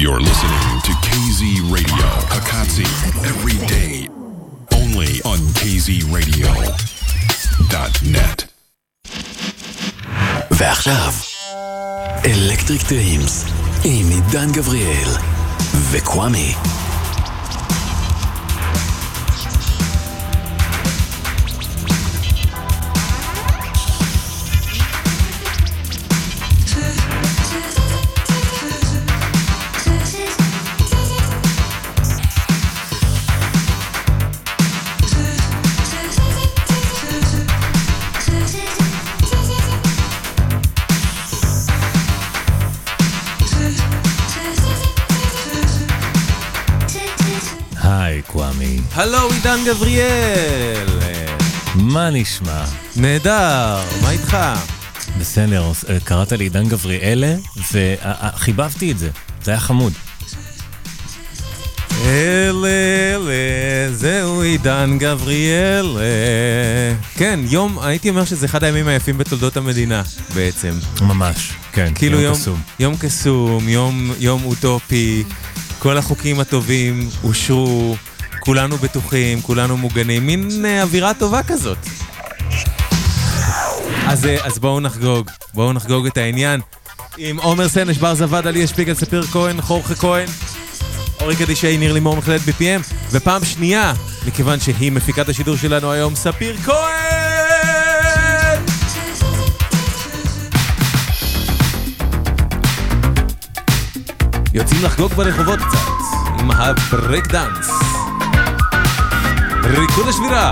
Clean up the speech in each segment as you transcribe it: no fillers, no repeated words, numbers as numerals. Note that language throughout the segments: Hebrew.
You're listening to KZ Radio, Hakatsi, every day, only on kzradio.net. ועכשיו, אלקטריק דרימס, עם עידן גבריאל וקוואמי. היי קוואמי. הלו עידן גבריאל. מה נשמע? נהדר, מה איתך? בסדר, קראת לי עידן גבריאלה וחיבבתי את זה, זה היה חמוד. זהו עידן גבריאל. כן, הייתי אומר שזה אחד הימים היפים בתולדות המדינה בעצם. ממש, כן, כאילו יום קסום. יום קסום, יום אוטופי, כל החוקים הטובים אושרו, כולנו בטוחים, כולנו מוגנים, מין אווירה טובה כזאת. אז בואו נחגוג את העניין עם עומר סנש, בר זווד, עלי שפיגל, ספיר כהן, חורכה כהן, אורי קדישי, ניר לימור, מכללת BPM, ופעם שנייה, מכיוון שהיא מפיקת השידור שלנו היום, ספיר כהן! יוצאים לחגוג ברחובות קצת עם הברייק דאנס, ריקוד השבירה.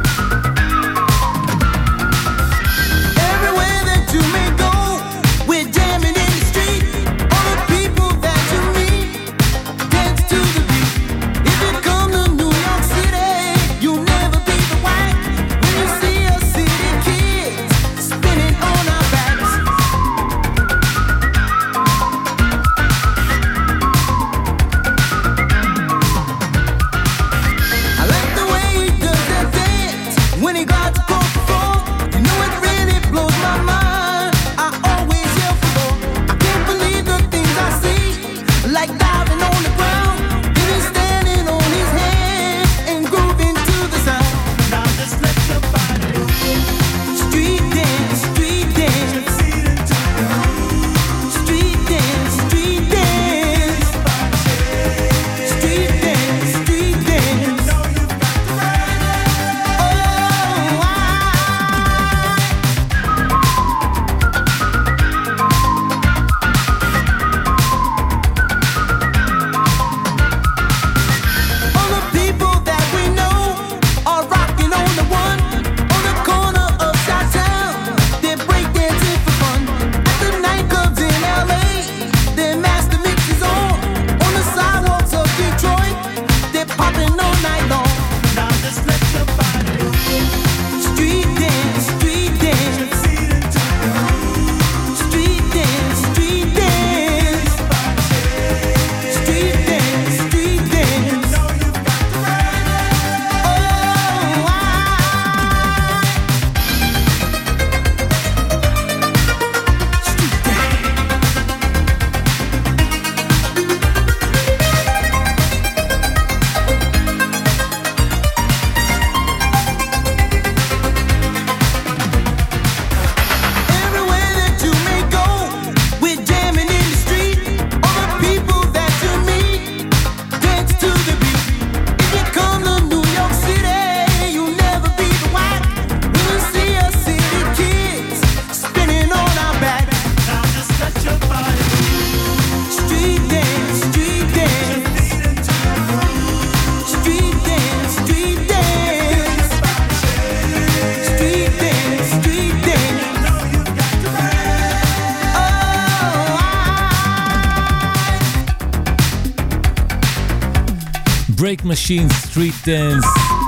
ברייק משין, סטריט דנס,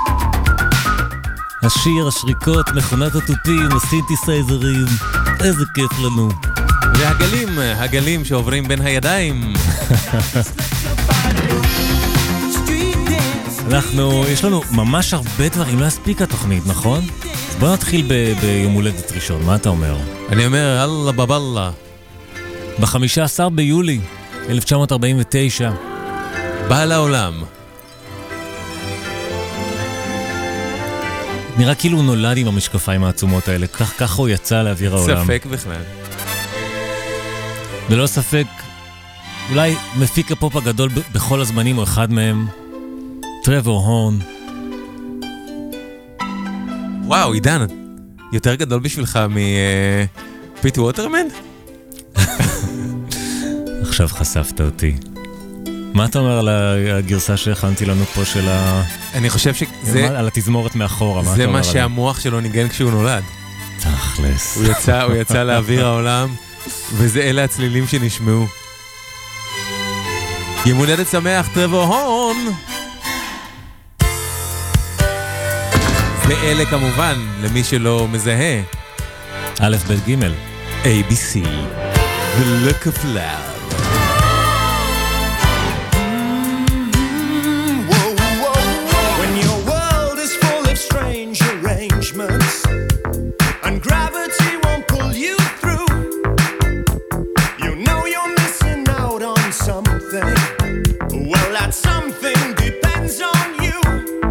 השיר, השריקות, מכונת התופים, הסינתסייזרים, איזה כיף לנו. והגלים שעוברים בין הידיים. יש לנו ממש הרבה דברים להספיק התוכנית, נכון? אז בוא נתחיל ביום הולדת ראשון, מה אתה אומר? אני אומר, אללה בבאללה. ב-15 ביולי 1949. בא לעולם. נראה כאילו הוא נולד עם המשקפיים העצומות האלה, ככה הוא יצא לאוויר העולם. ספק בכלל. ללא ספק, אולי מפיק הפופ הגדול בכל הזמנים, או אחד מהם, טרוור הורן. וואו, עידן, יותר גדול בשבילך מפיט ווטרמן? עכשיו חשפת אותי. מה אתה אומר על הגרסה שהכנתי לנו פה של אני חושב שזה... על התזמורת מאחורה, מה אתה זה אומר מה עליה? שהמוח שלו ניגן כשהוא נולד. תכלס. הוא יצא לאוויר העולם, וזה אלה הצלילים שנשמעו. יום הולדת שמח, טרוור הורן! ואלה כמובן, למי שלא מזהה. א' ב' ג' ABC, The Look of Love. When your world is full of strange arrangements and gravity won't pull you through, you know you're missing out on something. Well, that something depends on you.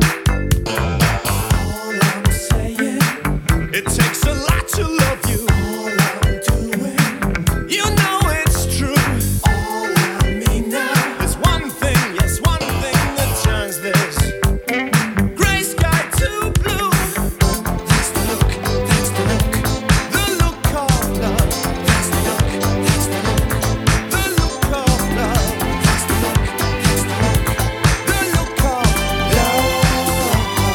All I'm saying, it takes a lot to love you. All I'm doing, you know it's true. All I mean now is one thing, yes, one thing that turns this gray sky to blue. That's the look, that's the look, the look of love. That's the look, that's the look, the look of love. That's the look, that's the look, the look of love.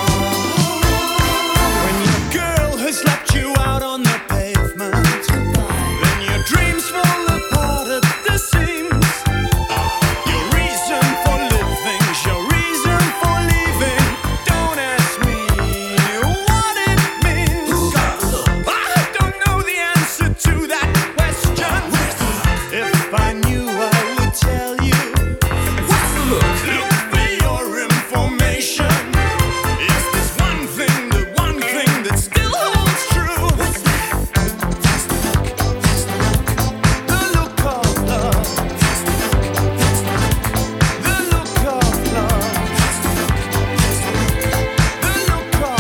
When your girl has left you out on the pavement, then your dreams fall apart at the seams. Your reason for living, your reason for leaving. Don't ask me what it means. I don't know the answer to that question. If I knew, I would tell you. Look for your information. Is this one thing, the one thing that still holds true? That's the look, that's the look, the look of love. That's the look, that's the look, the look of love. That's the look, that's the look, the look of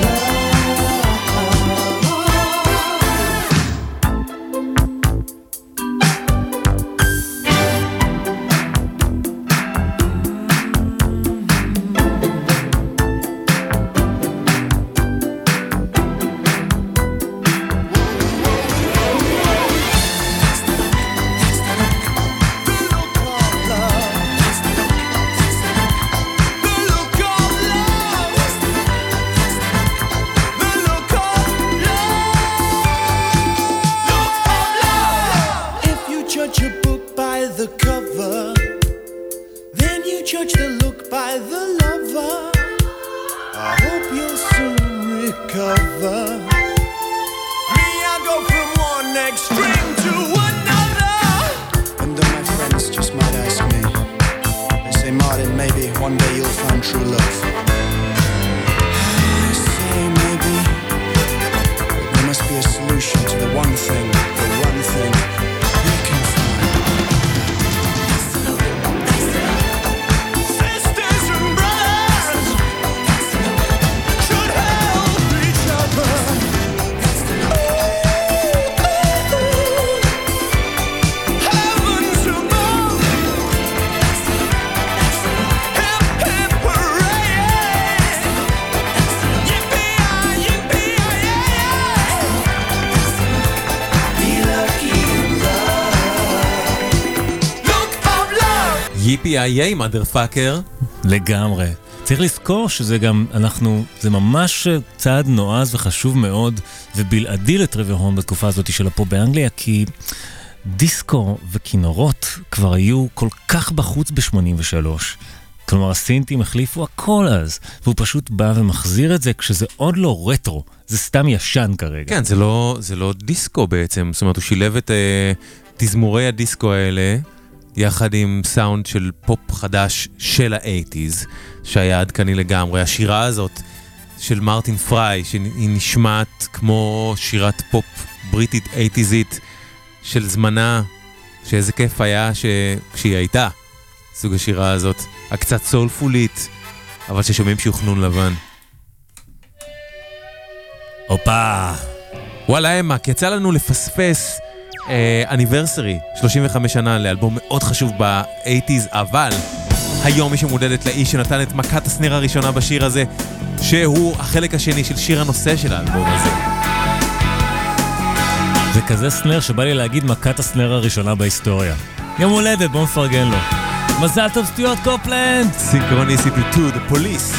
If you judge a book by the cover, then you judge the look by the lover. I hope you'll soon recover. Me, I go from one extreme to another. And then my friends just might ask me, they say, Martin, maybe one day you'll find true love. I say maybe, but there must be a solution to the one thing we can find. Sisters and brothers should help each other. Heavens above. Hip, hip, hooray. Yippee-yi, yippee-yi-yi. Be lucky in love. Look of love. yippee-yi-yay, motherfucker. לגמרי. צריך לזכור שזה גם, זה ממש צעד נועז וחשוב מאוד, ובלעדי לטרוור הורן בתקופה הזאת של הפופ באנגליה, כי דיסקו וכינורות כבר היו כל כך בחוץ ב-83. כלומר, הסינטים החליפו הכל אז, והוא פשוט בא ומחזיר את זה כשזה עוד לא רטרו, זה סתם ישן כרגע. כן, זה לא דיסקו בעצם, זאת אומרת, הוא שילב את תזמורי הדיסקו האלה, יחד עם סאונד של פופ חדש של ה-80s, שהיה עדכני לגמרי. השירה הזאת של מרטין פריי, שהיא נשמעת כמו שירת פופ בריטית 80sית של זמנה, שאיזה כיף היה כשהיא הייתה, סוג השירה הזאת, הקצת סולפולית, אבל ששומעים שיוכנון לבן. הופה. וואלה אמק, יצא לנו לפספס אניברסרי, 35 שנה לאלבום מאוד חשוב ב-80s, אבל היום יש מודדת לאיש שנתן את מכת הסניר הראשונה בשיר הזה, שהוא החלק השני של שיר הנושא של האלבום הזה. זה כזה סנר שבא לי להגיד מכת הסנר הראשונה בהיסטוריה. יום הולדת, בוא מפרגן לו. מזל טוב סטיוארט קופלנד! Synchronicity to the Police.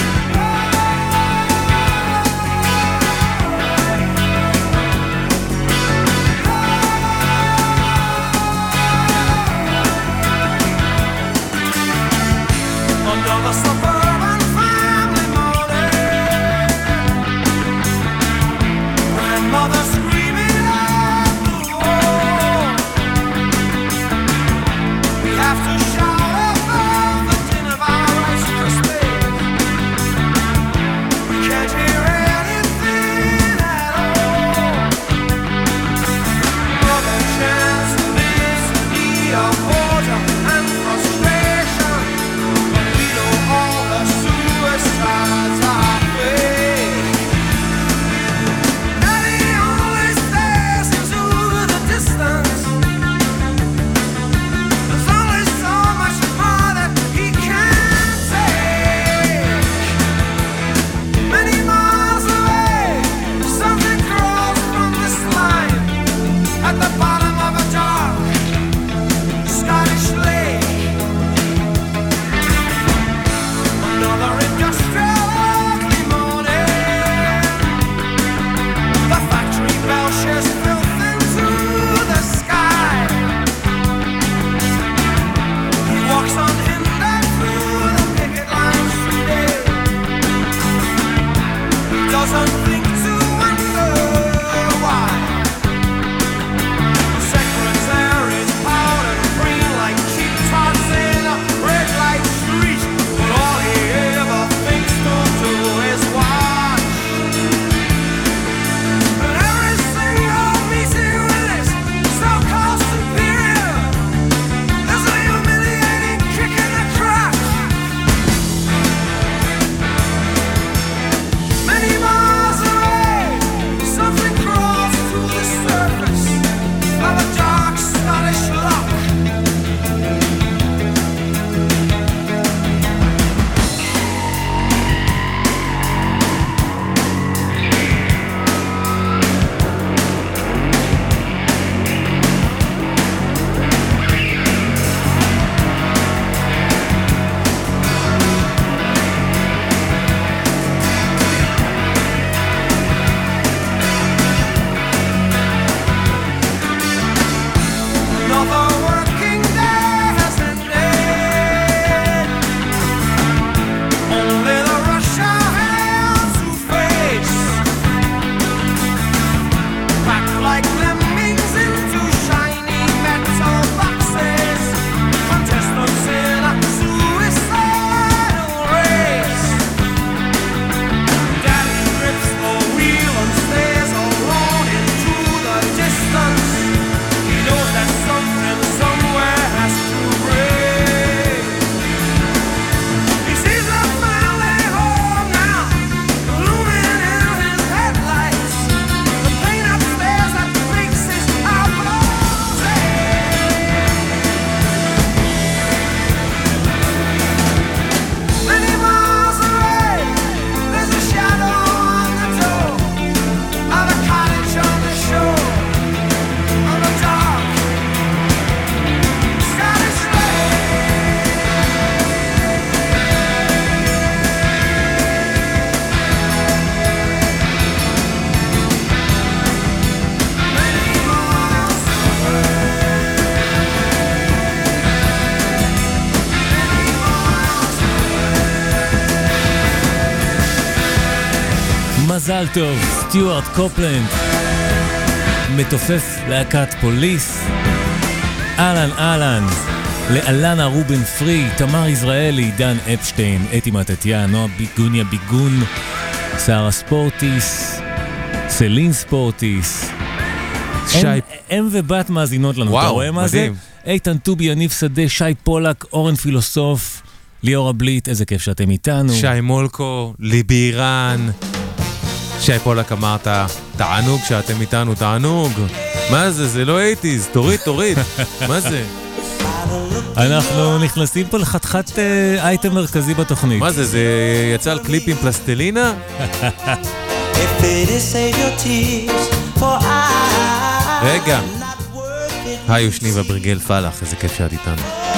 מזל טוב, סטיוארט קופלנד, מתופף להקת פוליס, אלן אלן, לאלנה רובן פרי, תמר יזרעאלי, דן אפשטיין, אתי מתתיה, נועה ביגוניה ביגון, שרה ספורטיס, סלין ספורטיס, שי... אם ובת מאזינות לנו, אתה רואה מה זה? מדהים. איתן טובי, יניב שדה, שי פולק, אורן פילוסוף, ליאור הבליט, איזה כיף שאתם איתנו. שי מולקו, ליבי אירן. שי פולק אמרת, תענוג שאתם איתנו, תענוג. מה זה? זה לא 80s, תוריד. מה זה? אנחנו נכנסים פה לחתיכת אייטם מרכזי בתוכנית. מה זה? זה יצא על קליפ עם פלסטלינה? רגע. היי ושניבה ברגל פלח, איזה כיף שאת איתנו.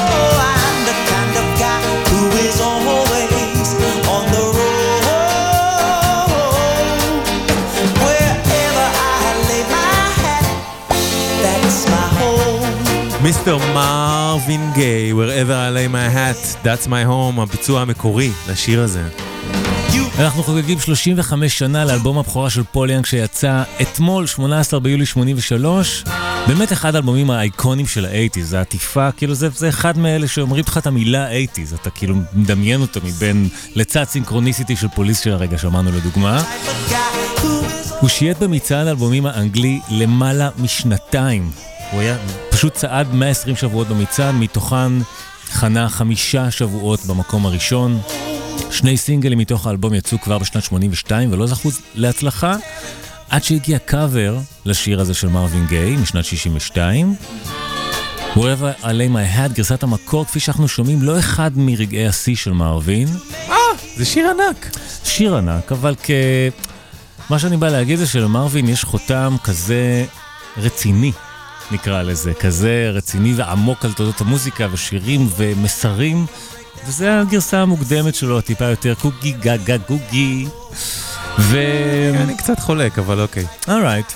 מיסטר מרווין גיי, wherever I lay my hat, that's my home, הביצוע המקורי לשיר הזה. אנחנו חוגגים 35 שנה לאלבום הבכורה של פול יאנג שיצא אתמול, 18 ביולי 83. באמת אחד האלבומים האייקונים של ה-80s, זה עטיפה, כאילו זה אחד מאלה שאומרים לך את המילה 80s, אתה כאילו מדמיין אותו מבין לצד סינכרוניסיטי של פוליס של הרגע שמענו לדוגמה. הוא שייט במצעד האלבומים האנגלי למעלה משנתיים. הוא היה פשוט צעד 120 שבועות במצעד, מתוכן חנה 5 שבועות במקום הראשון. 2 סינגלים מתוך האלבום יצאו כבר בשנת 82 ולא זכו להצלחה, עד שהגיע קאבר לשיר הזה של מרווין גיי משנת 62. Wherever I lay my hat, גרסת המקור, כפי שאנחנו שומעים, לא אחד מרגעי השיא של מרווין. זה שיר ענק. שיר ענק, אבל מה שאני בא להגיד זה שלמרווין יש חותם כזה רציני, נקרא לזה, כזה רציני ועמוק על תולדות המוזיקה ושירים ומסרים, וזה הגרסה המוקדמת שלו, טיפה יותר קוגי גגה גוגי. אני קצת חולק, אבל אוקיי. Alright.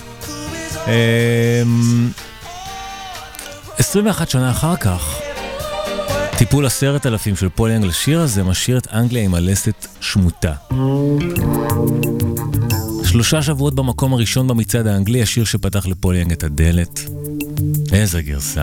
21 שנה אחר כך, טיפול 10,000 של פול יאנג לשיר הזה משאיר את אנגליה עם הלסת שמוטה. 3 שבועות במקום הראשון במצעד האנגלי, השיר שפתח לפול יאנג את הדלת. איזה גרסה.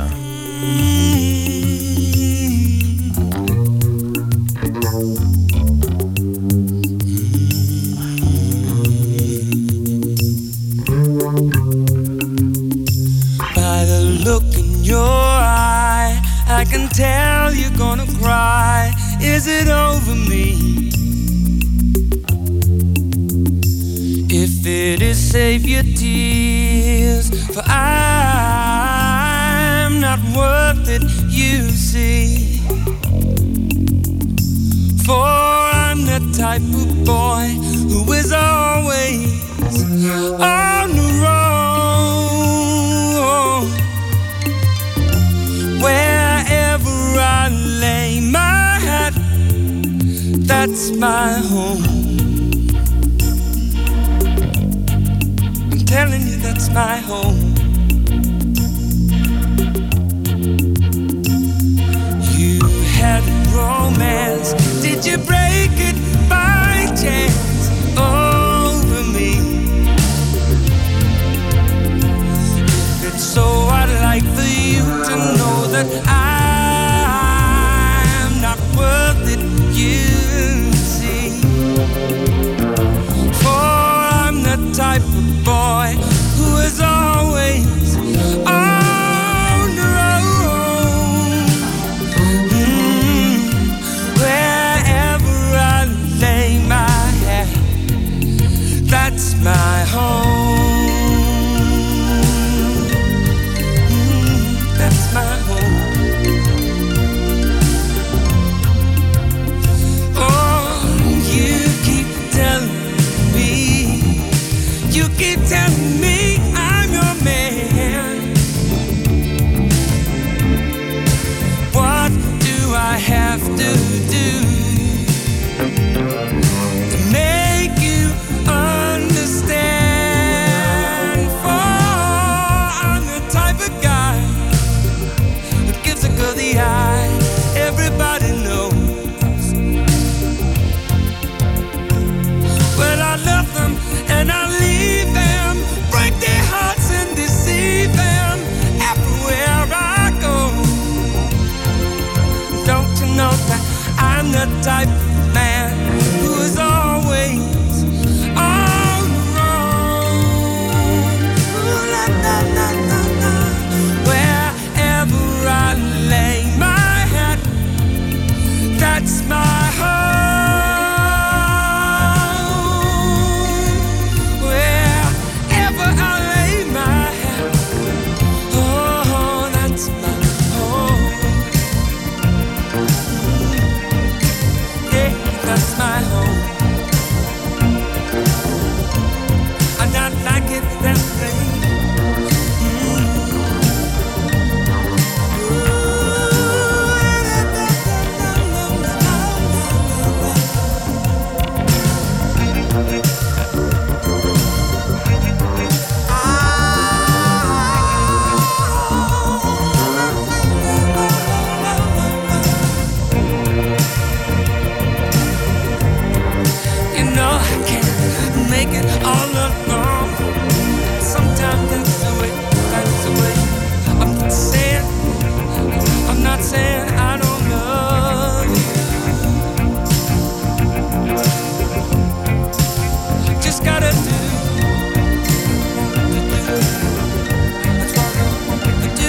By the look in your eye, I can tell you're gonna cry. Is it over me? If it is, save your tears, for I'm not worth it, you see. For I'm the type of boy who is always on the road. Wherever I lay my hat, that's my home. I'm telling you, that's my home. You had romance, did you break it by chance over me? If it's so, I'd like for you to know that I'm not worth it, you see. For I'm the type of boy who is always on the road. Wherever I lay my head, that's my home. That's my home. Oh, you keep telling me, you keep telling me I'm your man. What do I have to do to make you understand? For I'm the type of guy who gives a girl the eye, everybody knows. But I love them and I leave them, break their hearts and deceive them everywhere I go. Don't you know that I'm the type of man who is always on the road? Ooh, la, la, la, la. That's my home. Wherever I lay my head, oh, that's my home. Yeah, that's my home. I'm not like it that way. Make it all alone. Sometimes that's the way, that's the way. I'm not saying I don't love you. Just gotta do. That's what I want to do.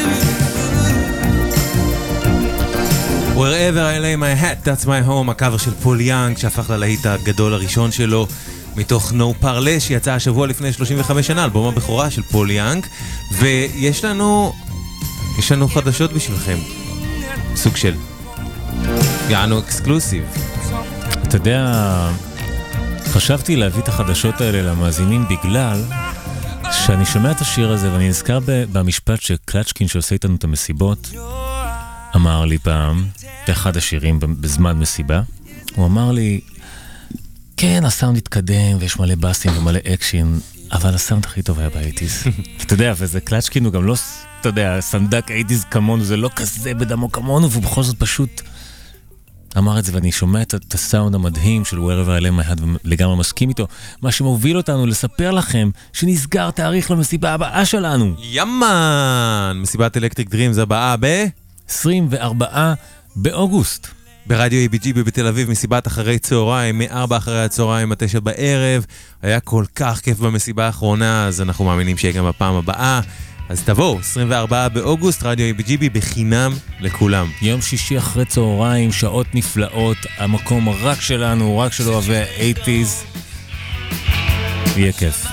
Wherever I lay my hat, that's my home, הקאבר של פול יאנג, שהפך ללהיט הגדול הראשון שלו. מתוך No Parle שיצא השבוע לפני 35 שנה, אלבום הבכורה של פול יאנג, ויש לנו חדשות בשבילכם, סוג של יענו אקסקלוסיב. אתה יודע, חשבתי להביא את החדשות האלה למאזינים בגלל שאני שומע את השיר הזה ואני נזכר במשפט שקלצ'קין שעושה איתנו את המסיבות אמר לי פעם, באחד השירים בזמן מסיבה, הוא אמר לי, כן, הסאונד התקדם, ויש מלא בסים ומלא אקשין, אבל הסאונד הכי טוב היה באייטיז. אתה יודע, וזה קלצ'קין, הוא גם לא, אתה יודע, סנדק אייטיז כמונו, זה לא כזה בדמו כמונו, ובכל זאת פשוט אמר את זה, ואני שומע את הסאונד המדהים של Wherever I Lay My Hat, ולגמרי מסכים איתו, מה שמוביל אותנו לספר לכם שנסגר תאריך למסיבה הבאה שלנו. ימן! מסיבת אלקטריק דרימס הבאה 24 באוגוסט. ברדיו ABG בתל אביב, מסיבת אחרי צהריים, מ-4 אחרי הצהריים, 9 בערב. היה כל כך כיף במסיבה האחרונה, אז אנחנו מאמינים שיהיה גם בפעם הבאה. אז תבואו, 24 באוגוסט, רדיו ABG בחינם לכולם. יום שישי אחרי צהריים, שעות נפלאות, המקום רק שלנו, רק של אוהבי ה-80s. יהיה כיף.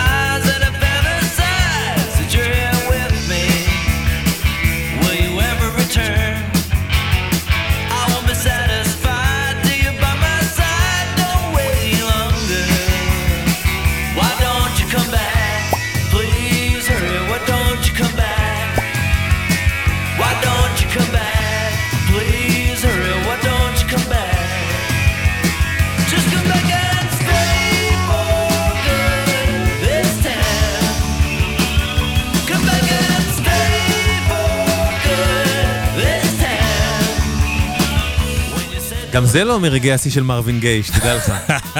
גם זה לא מרגעי השיא של מרווין גיי, שתדע לך.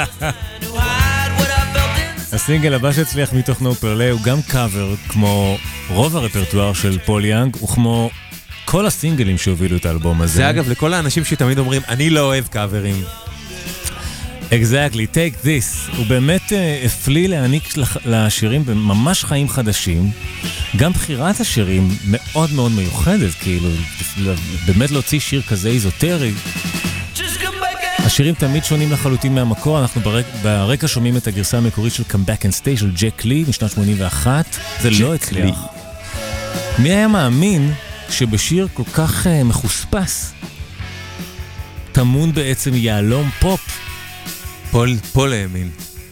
הסינגל הבא שהצליח מתוך No Parle הוא גם קאבר, כמו רוב הרפרטואר של פול יאנג, וכמו כל הסינגלים שהובילו את האלבום הזה. זה אגב לכל האנשים שתמיד אומרים, אני לא אוהב קאברים. Exactly, take this. הוא באמת הפליא להעניק לשירים ממש חיים חדשים. גם בחירת השירים מאוד מאוד מיוחדת, כאילו, באמת להוציא שיר כזה איזוטרי. השירים תמיד שונים לחלוטין מהמקור, אנחנו ברקע שומעים את הגרסה המקורית של Come Back and Stay של ג'ק לי משנת 81, זה לא הצליח. מי היה מאמין שבשיר כל כך מחוספס, תמון בעצם יעלום פופ? פול האמין.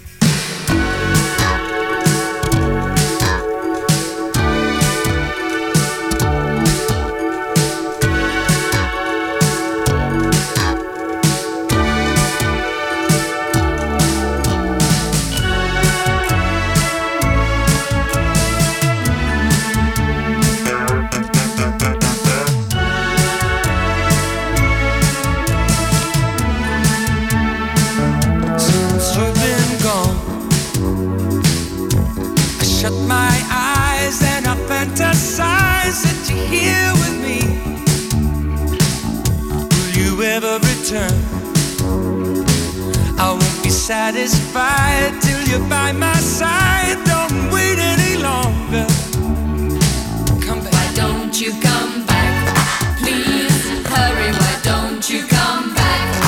Satisfied till you're by my side. Don't wait any longer. Come back. Why don't you come back? Please hurry. Why don't you come back?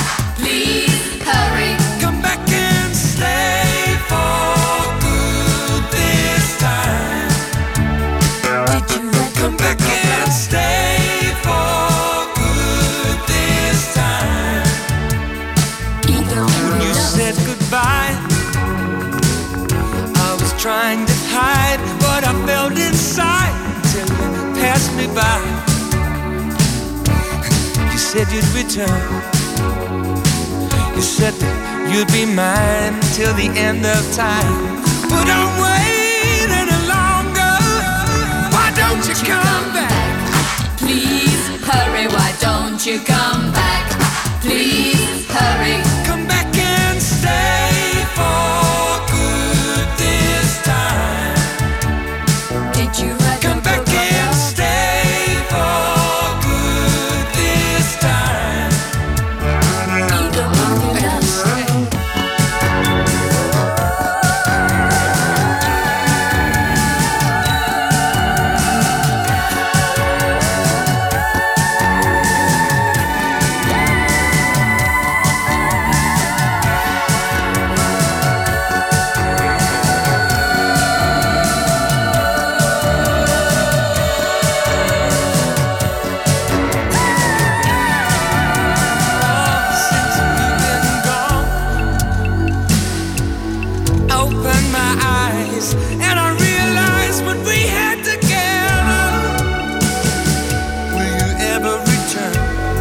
me by. You said you'd return. You said that you'd be mine till the end of time. But don't wait any longer. Why don't you come back? Please hurry, why don't you come back? Please hurry. Come back and stay for good this time. Did you write Come the back book of and love? stay for good this time. Eagle of love. Since you've been gone, open my eyes and I realize what we had together. Will you ever return?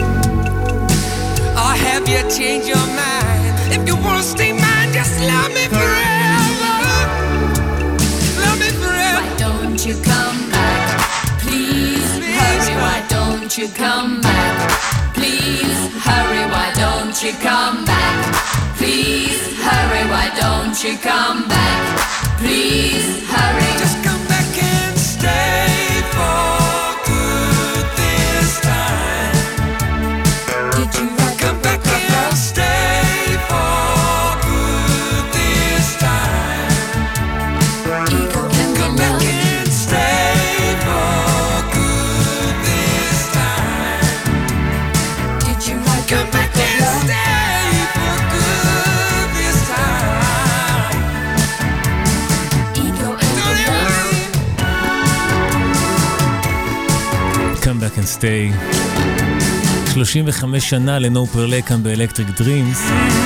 Or have you changed your mind? If you wanna stay mine, just love me forever. Love me forever. Why don't you come back? Please hurry, why don't you come back? Please hurry, why don't you come back? Please hurry, why don't you come back? Please hurry. Just come back and stay for good this time. Did you write the Come back book of and love? stay for good this time. Eagle and Come back love. and stay for good this time. Did you write the Come back book of and love? stay for good this time. Eagle and Don't ever love. leave. Come back and stay. 35 שנה לנו פרלה כאן באלקטריק דרימס.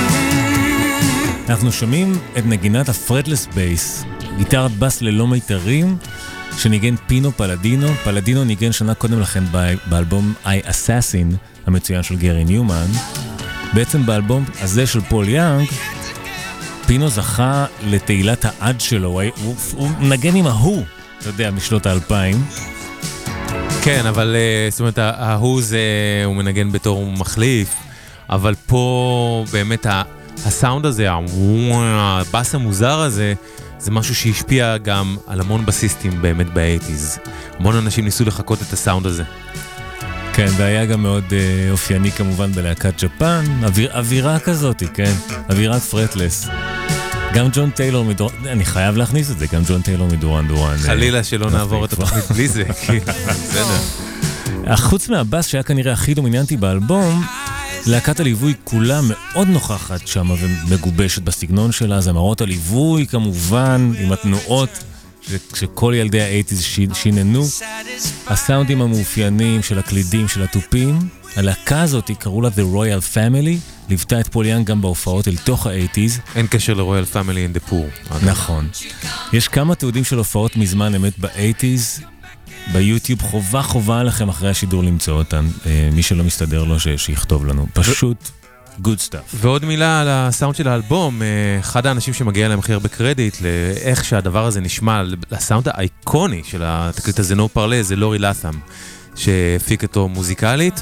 אנחנו שומעים את נגינת הפרטלס בייס, גיטרת בס ללא מיתרים, שניגן פינו פלדינו. פלדינו ניגן שנה קודם לכן באלבום I Assassin, המצוין של גרי ניומן. בעצם באלבום הזה של פול יאנג, פינו זכה לתהילת העד שלו, הוא נגן עם ההוא, אתה יודע, משנות ה-2000. כן, אבל זאת אומרת, ההוא זה, הוא מנגן בתור מחליף, אבל פה באמת הסאונד הזה, הבאס המוזר הזה, זה משהו שהשפיע גם על המון בסיסטים באמת ב-80s. המון אנשים ניסו לחכות את הסאונד הזה. כן, והיה גם מאוד אופייני כמובן בלהקת ג'פן, אווירה כזאת, כן, אווירת פרטלס. גם ג'ון טיילור מדורן, אני חייב להכניס את זה, גם ג'ון טיילור מדורן דורן. חלילה שלא נעבור את התוכנית בלי זה, כי בסדר. חוץ מהבאס שהיה כנראה הכי דומיננטי באלבום, להקת הליווי כולה מאוד נוכחת שם ומגובשת בסגנון שלה, זמרות הליווי כמובן, עם התנועות שכל ילדי ה-80s שיננו, הסאונדים המאופיינים של הקלידים, של הטופים. הלהקה הזאת, קראו לה The Royal Family, ליוותה את פול יאנג גם בהופעות אל תוך ה-80s. אין קשר ל-Royal Family in the Poor. נכון. יש כמה תיעודים של הופעות מזמן אמת ב-80s, ביוטיוב, חובה לכם אחרי השידור למצוא אותן. מי שלא מסתדר לו שיכתוב לנו. פשוט good stuff. ועוד מילה על הסאונד של האלבום, אחד האנשים שמגיע להם הכי הרבה קרדיט לאיך שהדבר הזה נשמע, לסאונד האיקוני של התקליט הזה, נו פרלה, זה לורי לת'ם, שהפיק אותו מוזיקלית.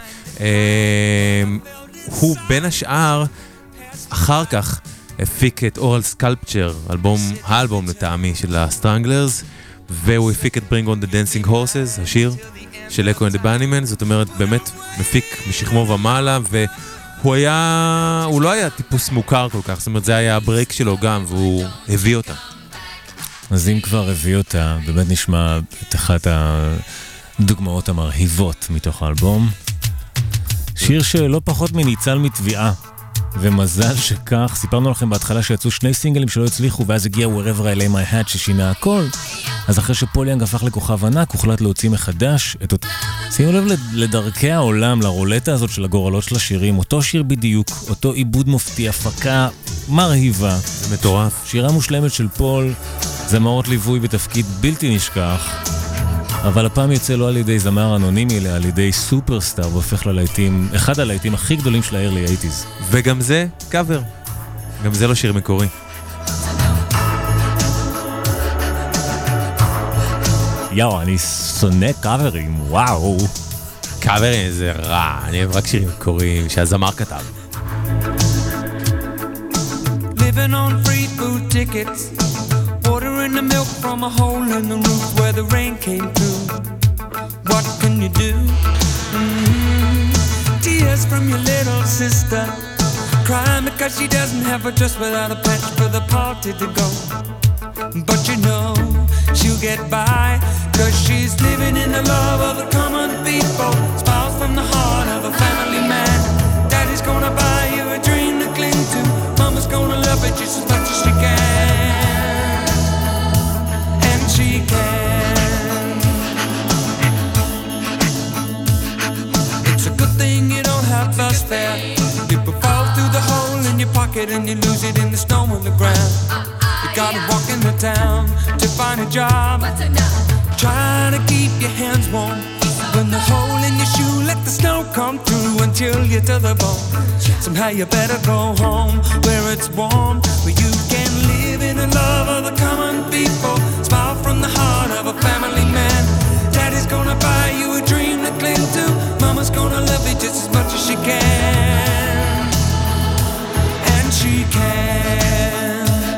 הוא בין השאר, אחר כך, הפיק את אורל סקלפצ'ר, האלבום לטעמי של הסטרנגלרס, והוא הפיק את Bring on the Dancing Horses, השיר של אקו and the Bunnymen, זאת אומרת, באמת מפיק משכמו ומעלה, הוא לא היה טיפוס מוכר כל כך, זאת אומרת, זה היה הברייק שלו גם, והוא הביא אותה. אז אם כבר הביא אותה, באמת נשמע את אחת הדוגמאות המרהיבות מתוך האלבום. שיר שלא פחות מניצל מתביעה, ומזל שכך. סיפרנו לכם בהתחלה שיצאו 2 סינגלים שלא הצליחו, ואז הגיע Wherever I Lay My Hat ששינה הכל. אז אחרי שפול יאנג הפך לכוכב ענק, הוחלט להוציא מחדש את אותו... שימו לב לדרכי העולם, לרולטה הזאת של הגורלות של השירים, אותו שיר בדיוק, אותו עיבוד מופתי, הפקה מרהיבה. זה מטורף. שירה מושלמת של פול, זמרות ליווי בתפקיד בלתי נשכח. אבל הפעם יוצא לא על ידי זמר אנונימי, אלא על ידי סופרסטאר, והופך ללהיטים, אחד הלהיטים הכי גדולים של ה-early 80s. וגם זה קאבר. גם זה לא שיר מקורי. יאו, אני שונא קאברים, וואו. קאברים זה רע, אני אוהב רק שירים מקוריים שהזמר כתב. Living on free food tickets, ordering the milk from a hole in the roof where the rain came through. What can you do? Tears from your little sister, crying because she doesn't have a dress without a patch for the party to go. But you know she'll get by, 'cause she's living in the love of the common people. Smiles from the heart of a family man. Daddy's gonna buy you a dream to cling to. Mama's gonna love it just as much as she can. And she can. It's a good thing you don't have bus fare. People fall through the hole in your pocket and you lose it in the snow on the ground. You gotta walk in the town to find a job. Trying to keep your hands warm. When the hole in your shoe, let the snow come through and chill you to the bone. Somehow you better go home where it's warm, where you can live in the love of the common people. Smile from the heart of a family man. Daddy's gonna buy you a dream to cling to. Mama's gonna love you just as much as she can. And she can.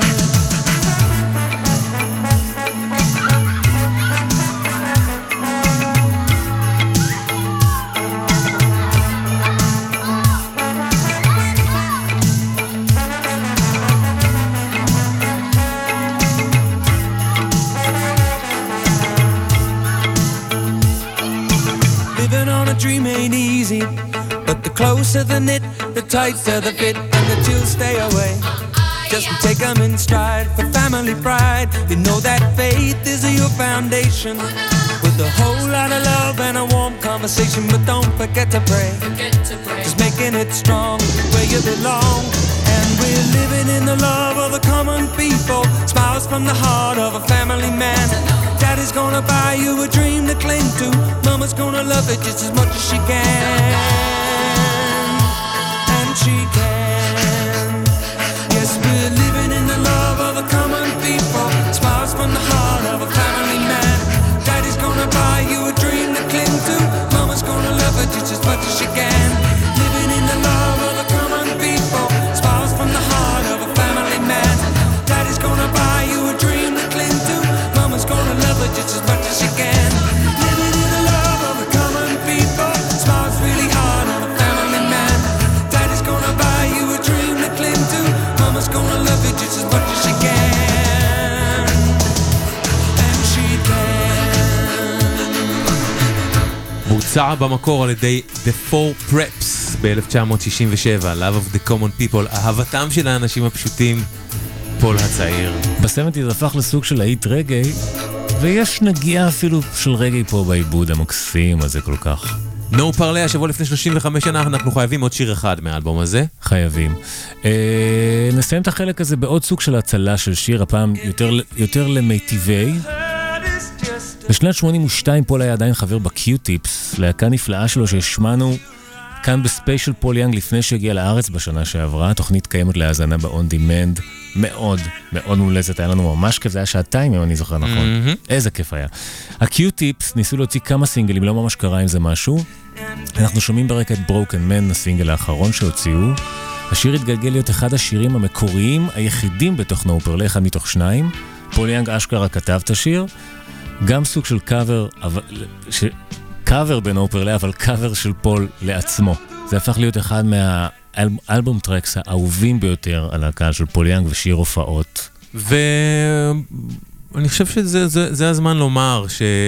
Dream ain't easy, but the closer the knit, the tighter the fit, and the chills stay away. Just take them in stride for family pride. You know that faith is your foundation, with a whole lot of love and a warm conversation. But don't forget to pray, just making it strong where you belong. And we're living in the love of the common people. Smiles from the heart of a family man. Daddy's gonna buy you a dream to cling to. Mama's gonna love it just as much as she can. And she can. Yes, we're living in the love of the common people. Smiles from the heart of a family man. Daddy's gonna buy you a dream to cling to. Mama's gonna love it just as much as she can. Living in the love of the common people. Smiles from the heart of a family man. Daddy's gonna buy you a dream to cling to. Mama's gonna love it just as much as she can. Living in the love of the common people. Smiles really hard on a family man. Daddy's gonna buy you a dream to cling to. Mama's gonna love it just as much as she can. And she can. מוצע במקור על ידי The Four Preps ב-1967, Love of the Common People, אהבתם של האנשים הפשוטים, פול הצעיר. בסמנטי זה הפך לסוג של להיט רגעי, ויש נגיעה אפילו של רגעי פה בעיבוד המקסים הזה כל כך. נו פרלה, השבוע לפני 35 שנה, אנחנו חייבים עוד שיר אחד מהאלבום הזה. חייבים. נסיים את החלק הזה בעוד סוג של הצלה של שיר, הפעם יותר למיטיבי. בשנת 82 פול היה עדיין חבר בקיוטיפס, להקה נפלאה שלו שהשמענו כאן בספיישל פול יאנג לפני שהגיע לארץ בשנה שעברה. התוכנית קיימת להאזנה ב-on demand, מאוד מאוד מולזת, היה לנו ממש כיף, זה היה שעתיים אם אני זוכר נכון. איזה כיף היה. הקיוטיפס ניסו להוציא כמה סינגלים, לא ממש קרה עם זה משהו. אנחנו שומעים ברקע את ברוקן מן, הסינגל האחרון שהוציאו. השיר התגלגל להיות אחד השירים המקוריים היחידים בתוך נו פרלה, אחד מתוך שניים. פול יאנג אשכרה כתב את השיר, גם סוג של קאבר בנו פרלה, אבל קאבר של פול לעצמו. זה הפך להיות אחד מהאלבום טרקס האהובים ביותר על הקהל של פול יאנג ושיר הופעות. ואני חושב שזה הזמן לומר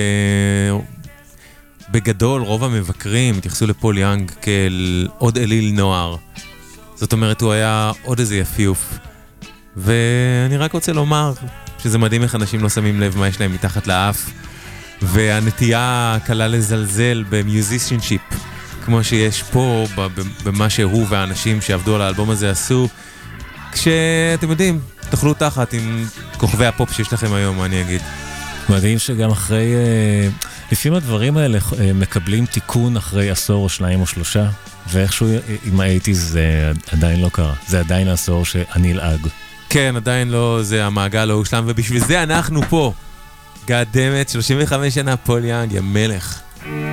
שבגדול רוב המבקרים התייחסו לפול יאנג כאל עוד אליל נוער. זאת אומרת, הוא היה עוד איזה יפיוף. ואני רק רוצה לומר שזה מדהים איך אנשים לא שמים לב מה יש להם מתחת לאף, והנטייה קלה לזלזל במיוזישיינשיפ, כמו שיש פה, במה שהוא והאנשים שעבדו על האלבום הזה עשו, כשאתם יודעים, תאכלו תחת עם כוכבי הפופ שיש לכם היום, מה אני אגיד. מדהים שגם אחרי לפעמים הדברים האלה מקבלים תיקון אחרי עשור או 2 או 3, ואיכשהו עם ה-80s זה עדיין לא קרה. זה עדיין העשור שאני אלעג. כן, עדיין לא, זה המעגל לא הושלם, ובשביל זה אנחנו פה. גאדמת, 35 שנה, פול יאנג, יא מלך.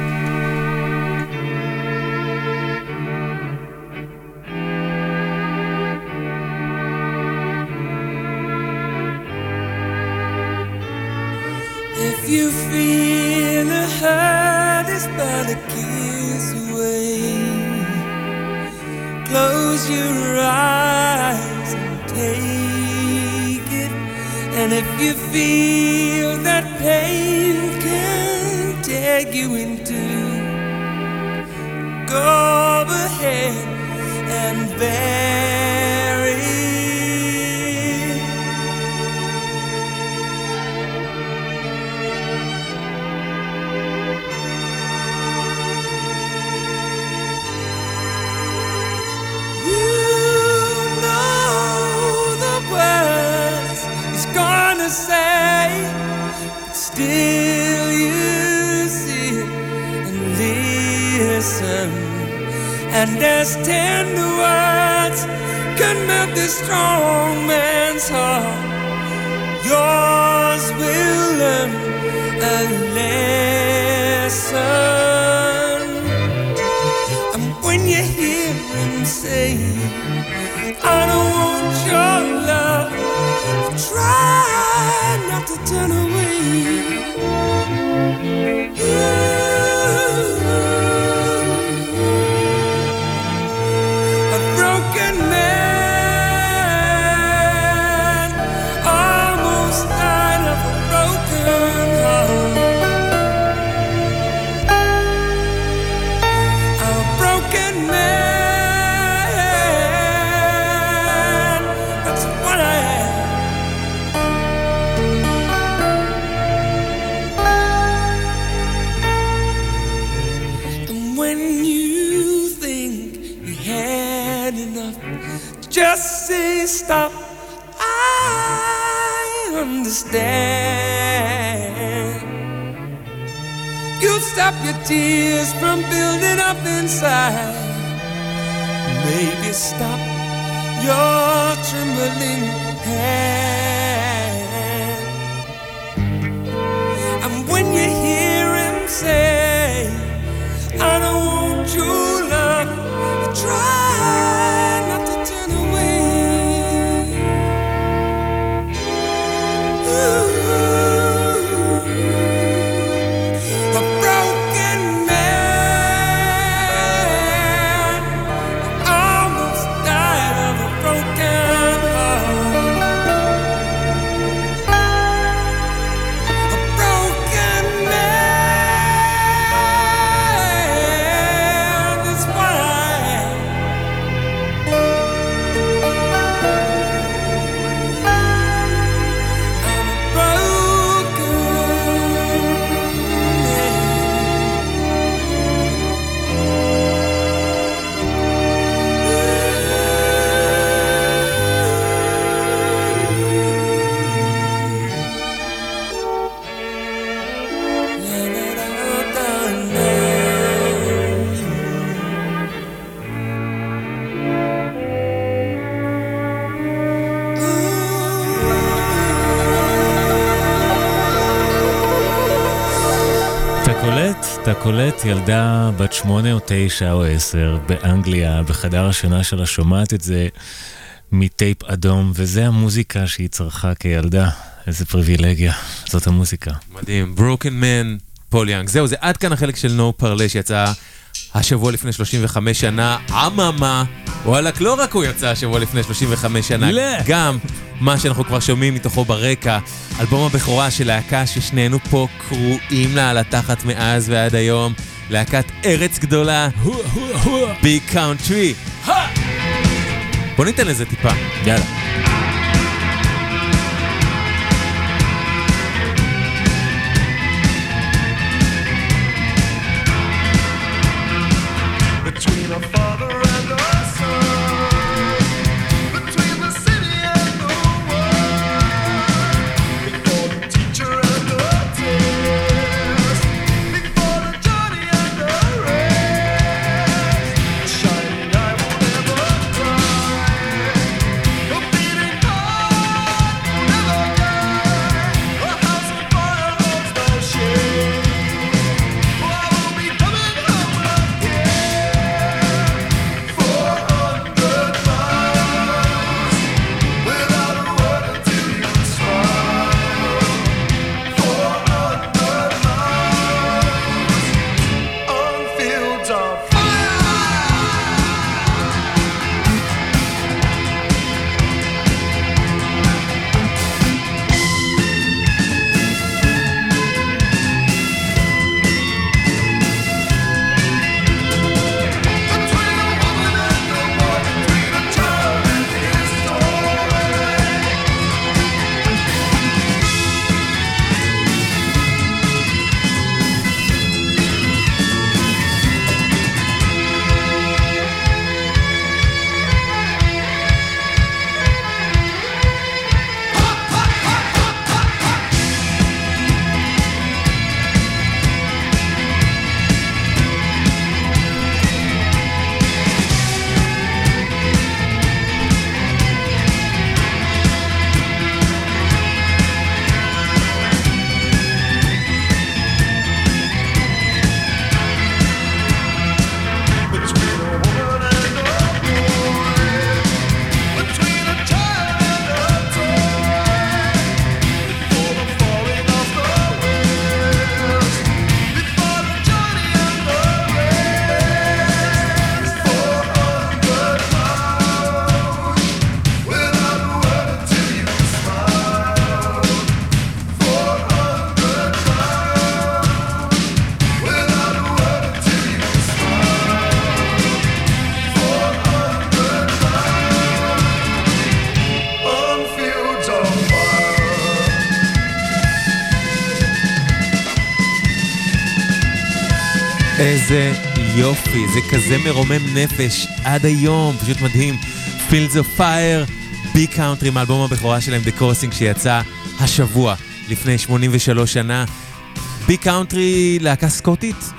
If you feel the hurt is but a kiss away, close your eyes and take it. And if you feel that pain can take you into, go ahead and bury it. Say, but still you see it and listen. And as tender words can melt this strong man's heart, yours will learn a lesson. And when you hear him say, I don't want your love, try not to turn away. A broken man almost died of a broken heart. A broken man, that's what I am. Just say stop, I understand. You'll stop your tears from building up inside. Maybe stop your trembling hand. And when you hear him say, I don't want your love, try. אתה קולט ילדה בת 8 או 9 או 10 באנגליה, בחדר השינה שלה שומעת את זה מטייפ אדום, וזה המוזיקה שהיא צרכה כילדה. איזה פריבילגיה, זאת המוזיקה. מדהים, Broken Man, פול יאנג. זהו, זה עד כאן החלק של No Parley שיצא השבוע לפני 35 שנה. אממה, וואלק, לא רק הוא יצא השבוע לפני 35 שנה, גם מה שאנחנו כבר שומעים מתוכו ברקע, אלבום הבכורה של להקה ששנינו פה קרואים לה על התחת מאז ועד היום, להקת ארץ גדולה, ביג קאונטרי. בוא ניתן לזה טיפה. יאללה. איזה יופי, זה כזה מרומם נפש עד היום, פשוט מדהים. Fields of Fire, Big Country, מאלבום הבכורה שלהם, The Crossing, שיצא השבוע, לפני 83 שנה. Big Country, להקה סקוטית,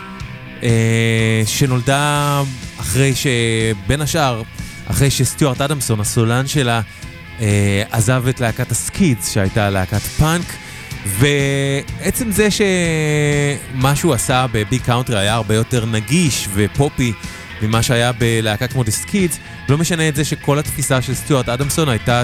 שנולדה אחרי בין השאר, אחרי שסטיוארט אדמסון, הסולן שלה, עזב את להקת הסקידס, שהייתה להקת פאנק, ועצם זה שמה שהוא עשה בביג קאונטרי היה הרבה יותר נגיש ופופי ממה שהיה בלהקה כמו The Skids, לא משנה את זה שכל התפיסה של סטיוארט אדמסון הייתה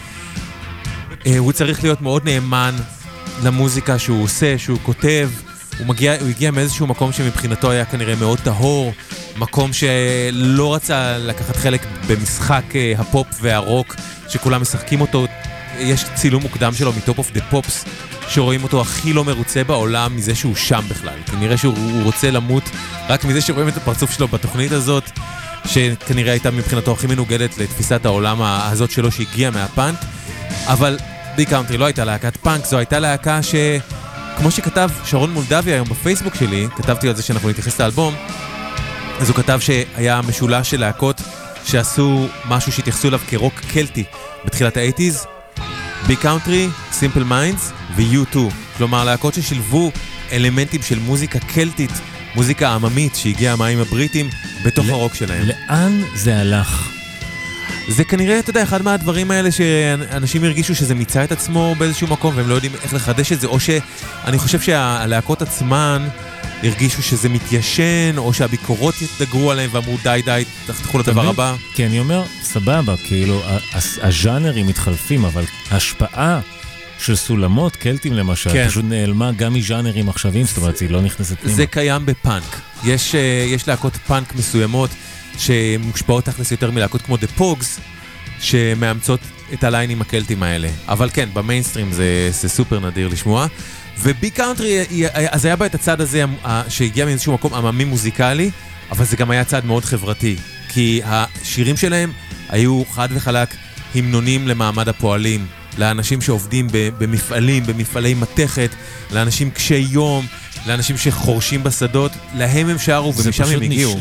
שהוא צריך להיות מאוד נאמן למוזיקה שהוא עושה, שהוא כותב. הוא הגיע מאיזשהו מקום שמבחינתו היה כנראה מאוד טהור, מקום שלא רצה לקחת חלק במשחק הפופ והרוק שכולם משחקים אותו. יש צילום מוקדם שלו מטופ אוף דה פופס שרואים אותו הכי לא מרוצה בעולם מזה שהוא שם בכלל. כנראה שהוא רוצה למות רק מזה שרואים את הפרצוף שלו בתוכנית הזאת, שכנראה הייתה מבחינתו הכי מנוגדת לתפיסת העולם הזאת שלו שהגיע מהפאנק. אבל ביג קאונטרי לא הייתה להקת פאנק, זו הייתה להקה כמו שכתב שרון מולדבי היום בפייסבוק שלי, כתבתי על זה שאנחנו נתייחס לאלבום, אז הוא כתב שהיה משולש של להקות שעשו משהו שהתייחסו אליו כרוק קלטי בתחילת ה-80s, ביג קאונטרי, סימפל מיינדס ו-U2, כלומר להקות ששילבו אלמנטים של מוזיקה קלטית, מוזיקה עממית שהגיעה מהמים הבריטים בתוך הרוק שלהם. לאן זה הלך? זה כנראה, אתה יודע, אחד מהדברים האלה שאנשים הרגישו שזה מיצה את עצמו באיזשהו מקום והם לא יודעים איך לחדש את זה, או שאני חושב שהלהקות עצמן הרגישו שזה מתיישן, או שהביקורות יתדגרו עליהם ואמרו די, תחתכו לדבר הבא. כי אני אומר, סבבה, כאילו, הז'אנרים מתחלפים, אבל ההשפעה של סולמות, קלטים למשל, פשוט נעלמה גם מז'אנרים עכשוויים, זאת אומרת, היא לא נכנסת פנימה. זה קיים בפאנק. יש להקות פאנק מסוימות שמושפעות תכלס יותר מלהקות כמו The Pogues, שמאמצות את הליינים הקלטים האלה. אבל כן, במיינסטרים זה סופר נדיר לשמוע. וביג קאונטרי, אז היה בה את הצד הזה שהגיע מאיזשהו מקום עממי מוזיקלי, אבל זה גם היה צד מאוד חברתי. כי השירים שלהם היו חד וחלק המנונים למעמד הפועלים, לאנשים שעובדים במפעלים, במפעלי מתכת, לאנשים קשי יום, לאנשים שחורשים בשדות, להם הם שרו ומשם הם הגיעו.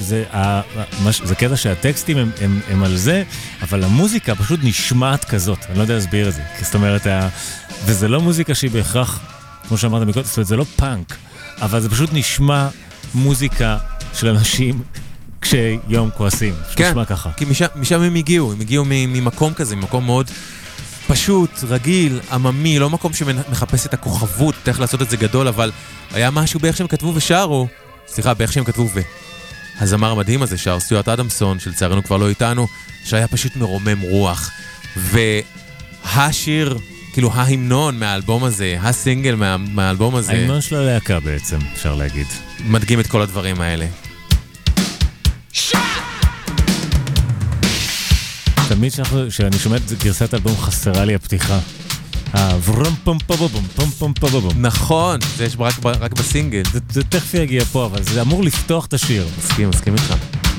זה קטע שהטקסטים הם על זה, אבל המוזיקה פשוט נשמעת כזאת, אני לא יודע להסביר את זה. זאת אומרת, וזה לא מוזיקה שהיא בהכרח, כמו שאמרת מקודם, זאת אומרת, זה לא פאנק, אבל זה פשוט נשמע מוזיקה של אנשים קשי יום כועסים. כן, כי משם הם הגיעו ממקום כזה, ממקום מאוד פשוט, רגיל, עממי, לא מקום שמחפש את הכוכבות, איך לעשות את זה גדול, אבל היה משהו באיך שהם כתבו ושרו, באיך שהם כתבו הזמר המדהים הזה שר, סטיוארט אדמסון, שלצערנו כבר לא איתנו, שהיה פשוט מרומם רוח. והשיר, כאילו ההמנון מהאלבום הזה, הסינגל מהאלבום הזה, ההמנון של הלהקה בעצם, אפשר להגיד. מדגים את כל הדברים האלה. תמיד שאני שומע את גרסת האלבום חסרה לי הפתיחה. נכון, זה יש רק בסינגל. זה תכף יגיע פה, אבל זה אמור לפתוח את השיר. מסכים איתך.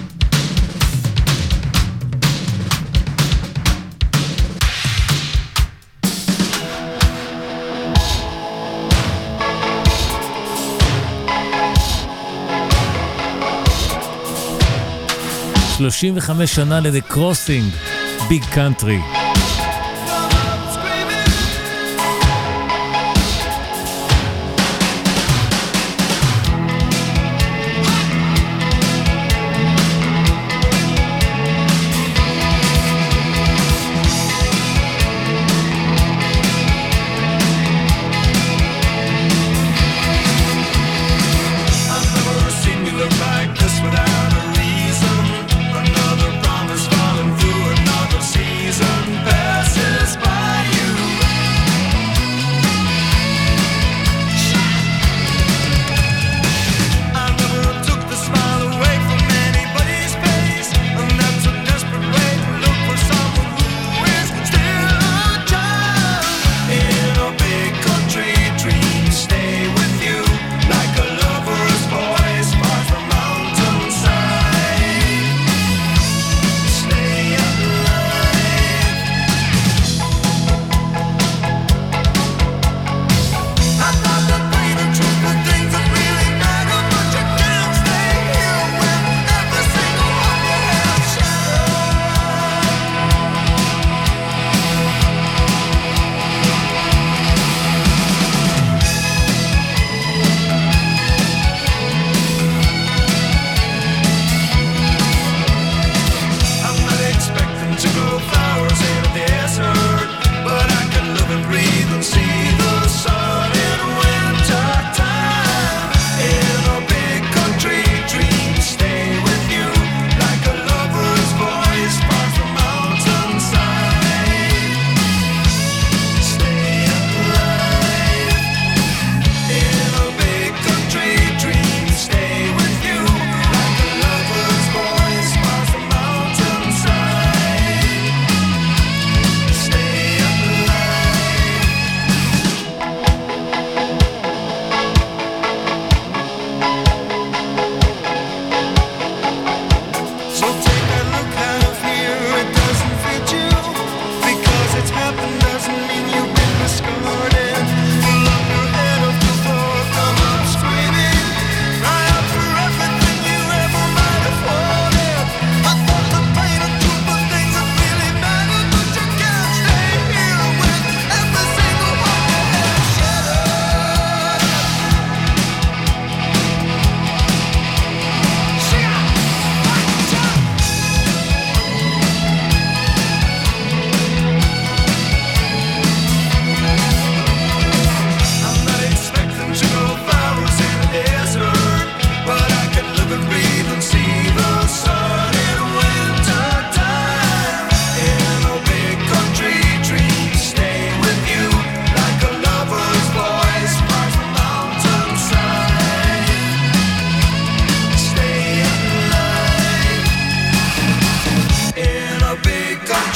שלושים 35 שנה ל-The Crossing, ביג קאנטרי. Season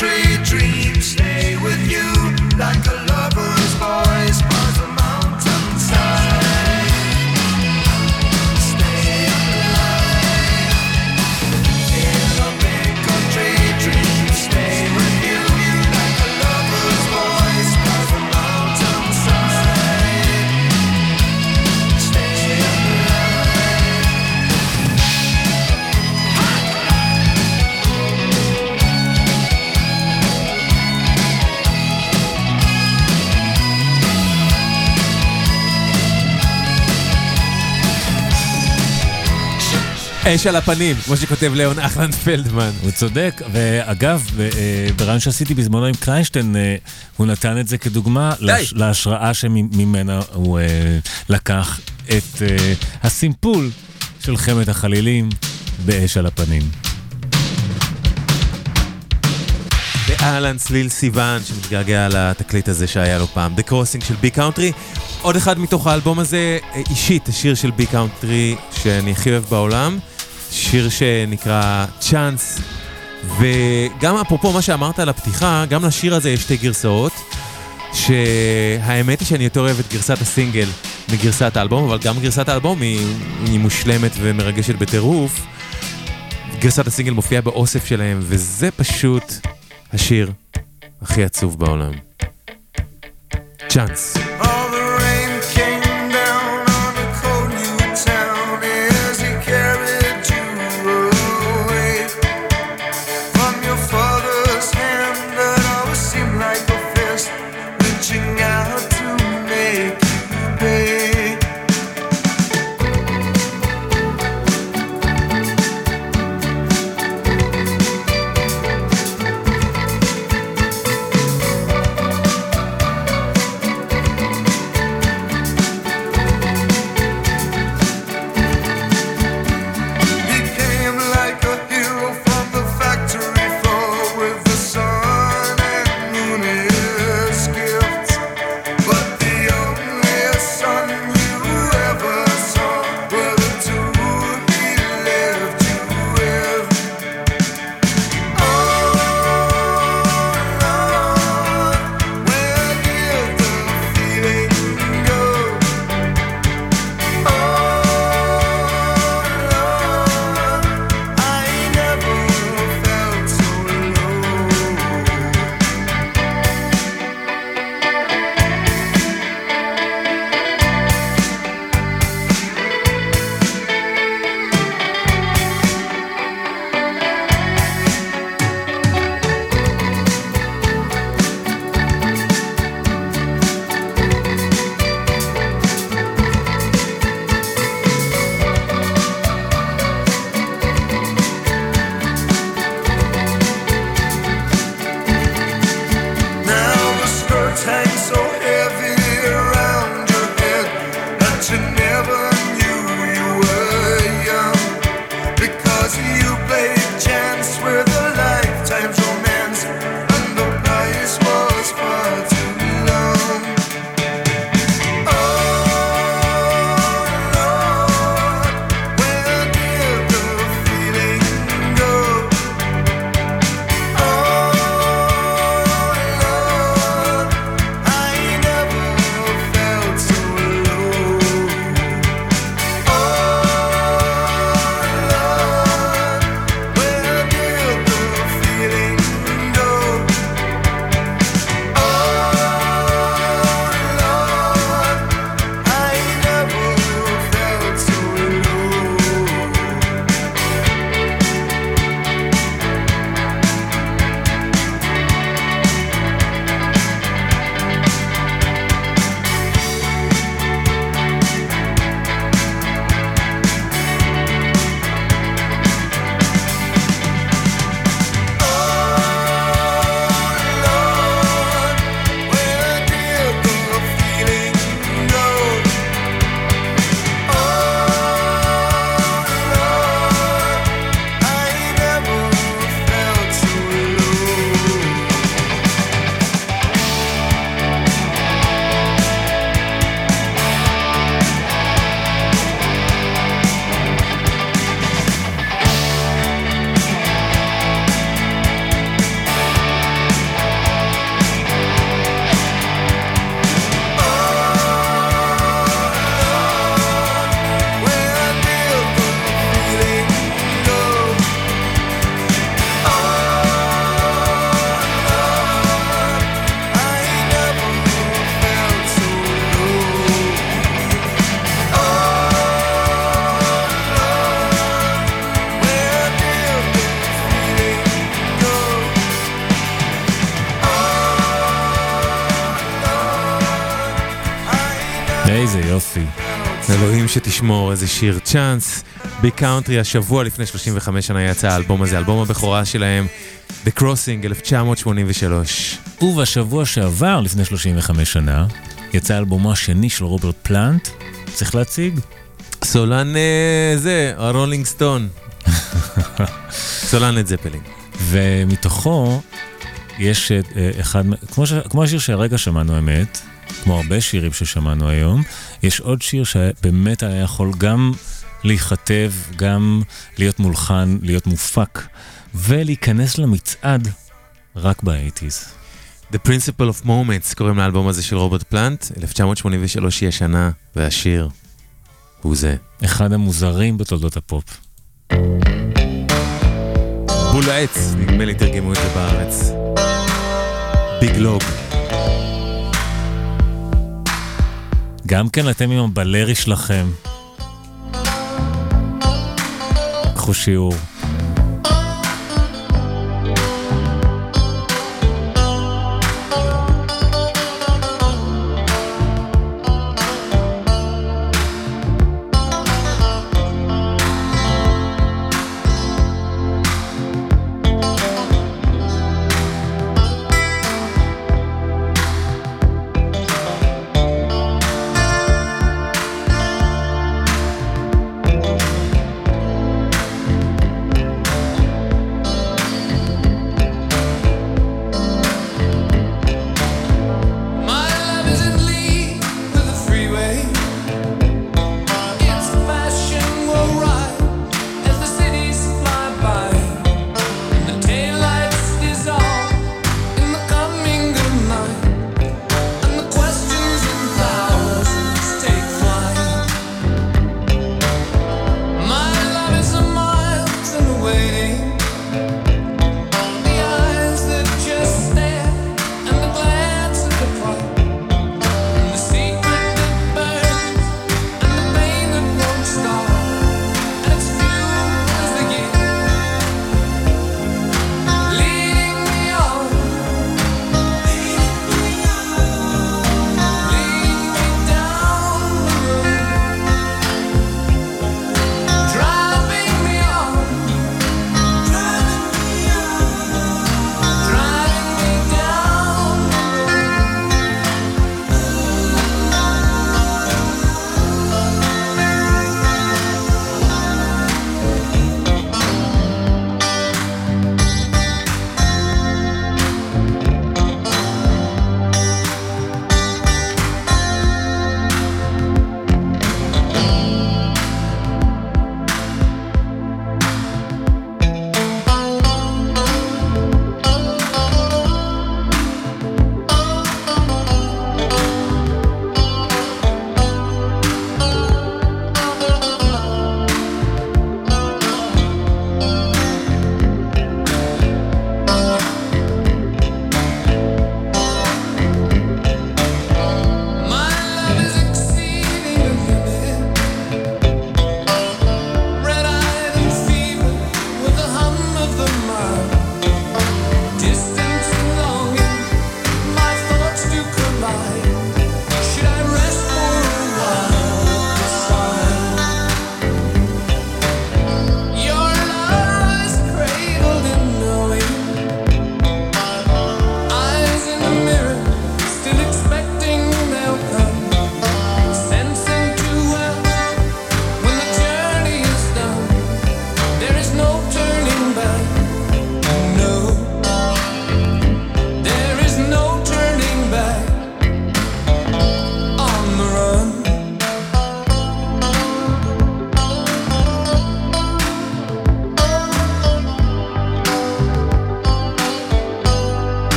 country dreams stay with you like a lover's voice by the mountainside. Stay alive in a big country dream. Stay with you like a lover's voice by the mountainside. Stay אש על הפנים, כמו שכותב ליאון אחלנד פלדמן. הוא צודק, ואגב, ברעיון שעשיתי בזמנו עם קריינשטיין, הוא נתן את זה כדוגמה להשראה שממנה הוא לקח את הסימפול של חמת החלילים באש על הפנים. ואלן צליל סיוון שמתגעגע לתקליט הזה שהיה לו פעם, The Crossing של בי קאונטרי. עוד אחד מתוך האלבום הזה, אישית, השיר של בי קאונטרי שאני הכי אוהב בעולם, שיר שנקרא Chance, וגם אפרופו מה שאמרת על הפתיחה, גם לשיר הזה יש שתי גרסאות, שהאמת היא שאני יותר אוהב את גרסת הסינגל מגרסת האלבום, אבל גם גרסת האלבום היא מושלמת ומרגשת בטירוף. גרסת הסינגל מופיעה באוסף שלהם, וזה פשוט השיר הכי עצוב בעולם. Chance. all the rain came down on a cold new town as he carried you away from your father's hand that always seemed like a fist reaching out to make you pay. He came like a hero from the factory floor with the sun and moon as gifts. But the only son you ever saw were the two he left you with. Oh Lord, where did the feeling go? Oh Lord, I never felt so low. Now the skirts hang so heavy around your head that you never knew you were young, because you played chance with a lifetime's romance and the price was far too long. Oh Lord, where did the feeling go? Oh Lord, I never איזה יופי. אלוהים שתשמור, איזה שיר צ'אנס. ביג קאונטרי השבוע לפני 35 שנה יצא האלבום הזה, אלבום הבכורה שלהם, The Crossing, 1983. ובשבוע שעבר, לפני 35 שנה, יצא אלבומו השני של רוברט פלנט. צריך להציג? סולן זה, הרולינג סטון. סולן את זפלין. ומתוכו יש אחד, כמו השיר שהרגע שמענו אמת, כמו הרבה שירים ששמענו היום, יש עוד שיר שבאמת היה יכול גם להיכתב, גם להיות מולחן, להיות מופק, ולהיכנס למצעד רק ב-80s. The Principle of Moments, קוראים לאלבום הזה של רוברט פלנט, 1983 היא השנה, והשיר הוא זה. אחד המוזרים בתולדות הפופ. בול העץ, נגמל לי תרגמו את זה בארץ. ביג לוג. גם כן אתם עם הבלרי שלכם. קחו שיעור.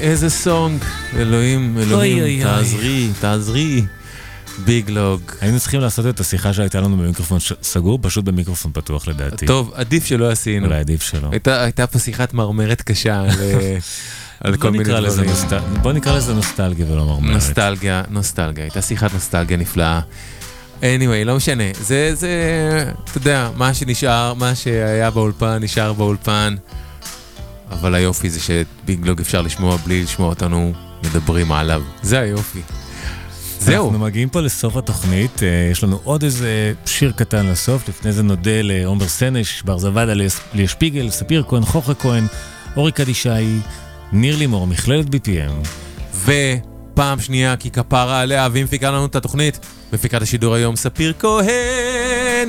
איזה סונג. אלוהים, תעזרי. ביג לוג. היינו צריכים לעשות את השיחה שהייתה לנו במיקרופון סגור, פשוט במיקרופון פתוח לדעתי. טוב, עדיף שלא עשינו. אולי עדיף שלא. הייתה פה שיחת מרמרת קשה על כל מיני דברים. בוא נקרא לזה נוסטלגיה ולא מרמרת. נוסטלגיה. הייתה שיחת נוסטלגיה נפלאה. anyway, לא משנה. זה, אתה יודע, מה שנשאר, מה שהיה באולפן, נשאר באולפן. אבל היופי זה שביג לוג אפשר לשמוע בלי לשמוע אותנו מדברים עליו. זה היופי. זהו. אנחנו מגיעים פה לסוף התוכנית, יש לנו עוד איזה שיר קטן לסוף, לפני זה נודה לעומר סנש, בר זוודה, ליה שפיגל, ספיר כהן, חוכר כהן, אורי קדישאי, ניר לימור, מכללת BPM. ופעם שנייה, כי כפרה עליה, והמפיקה לנו את התוכנית, מפיקת השידור היום ספיר כהן.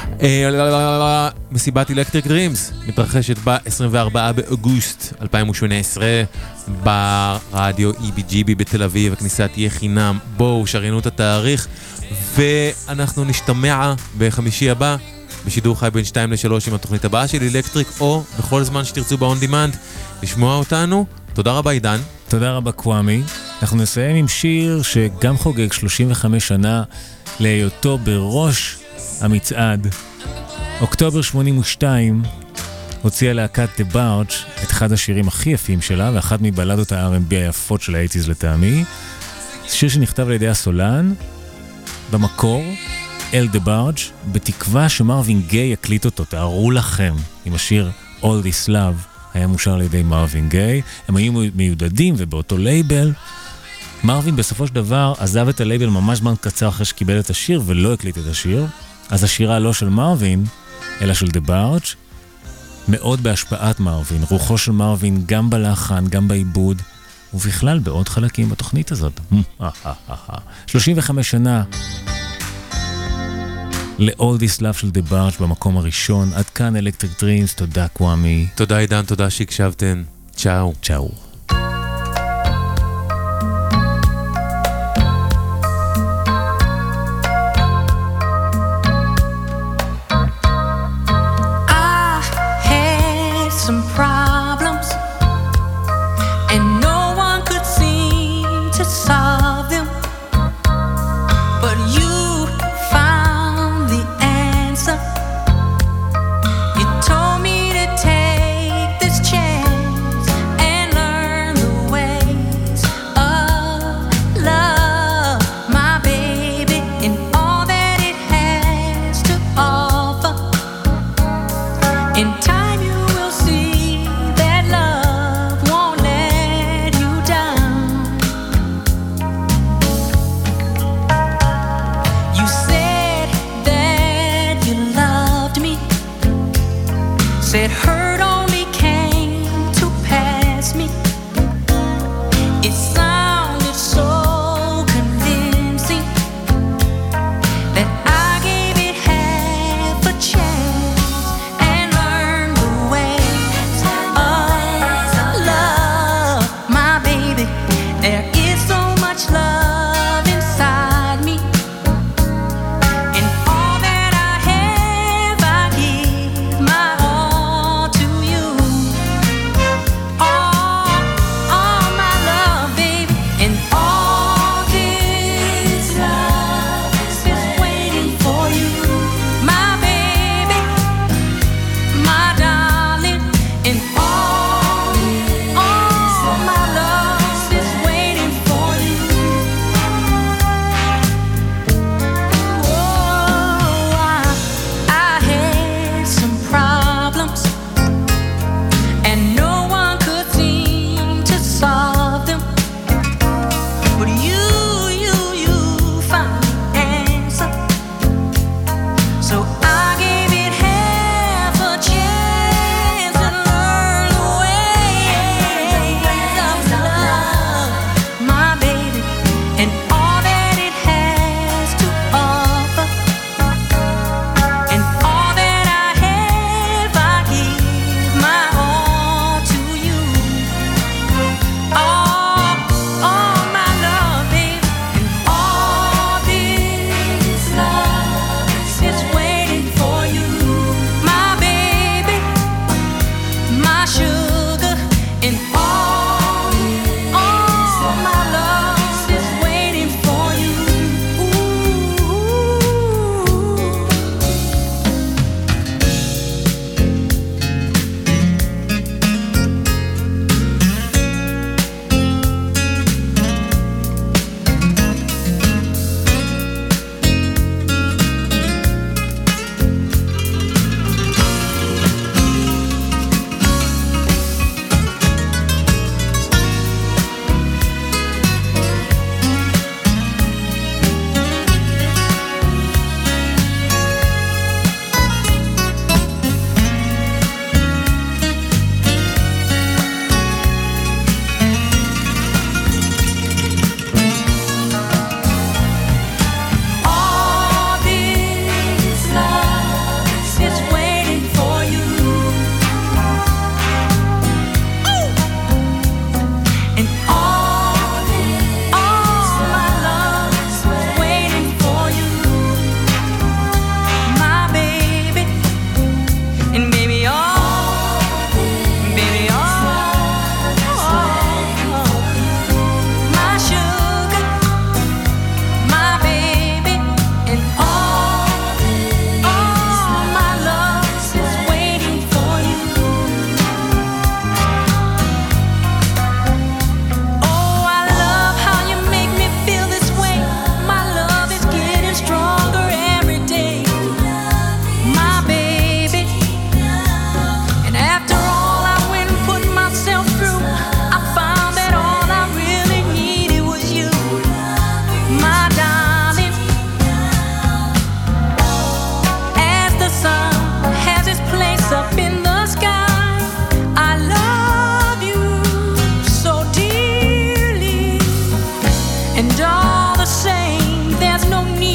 מסיבת אלקטריק דרימס מתרחשת ב-24 באוגוסט 2018 ברדיו EBGB בתל אביב. הכניסה תהיה חינם, בואו שריינו את התאריך, ואנחנו נשתמע בחמישי הבא בשידור חי בין 2 ל-3 עם התוכנית הבאה של אלקטריק, או בכל זמן שתרצו ב-on demand לשמוע אותנו. תודה רבה עידן. תודה רבה קוואמי. אנחנו נסיים עם שיר שגם חוגג 35 שנה להיותו בראש המצעד. אוקטובר 82 הוציאה להקת The Barge את אחד השירים הכי יפים שלה, ואחת מבלדות ה-R&B היפות של ה-80s לטעמי. שיר שנכתב על ידי הסולן, במקור, אל The Barge, בתקווה שמרווין גיי יקליט אותו. תארו לכם, עם השיר All This Love היה מושר על ידי מרווין גיי. הם היו מיודדים ובאותו לייבל. מרווין בסופו של דבר עזב את הלייבל ממש זמן קצר אחרי שקיבל את השיר ולא הקליט את השיר. אז השירה לא של מרווין, אלא של The Barge, מאוד בהשפעת מרווין, רוחו של מרווין גם בלחן, גם בעיבוד, ובכלל בעוד חלקים בתוכנית הזאת. 35 שנה ל-All This Love של The Barge במקום הראשון. עד כאן אלקטריק דרימס, תודה קוואמי. תודה עידן, תודה שהקשבתם. צ'או. צ'או. the same. There's no need